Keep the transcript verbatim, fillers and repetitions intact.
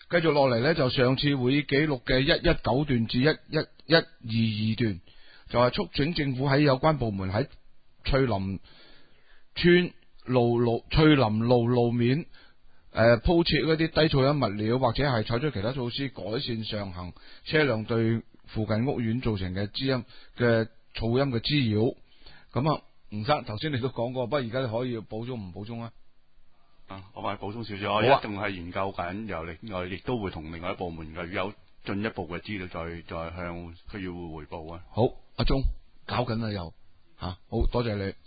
繼續落嚟呢，就上次會議記錄嘅一一九段至一一一二二段，就係促請政府喺有關部門喺翠林村路路翠林路路面誒鋪設嗰啲低噪音物料，或者係採取其他措施改善上行車輛對附近屋苑造成嘅滋音嘅噪音嘅滋擾。咁啊，吳生頭先你都講過，不過而家你可以補充唔補充啊？ 啊，我咪補充少少，我一定係研究緊，又另外亦都會同另外一部門嘅有進一步嘅資料再再向區議會匯報啊。 好，阿鐘搞緊啦又吓，好多謝你。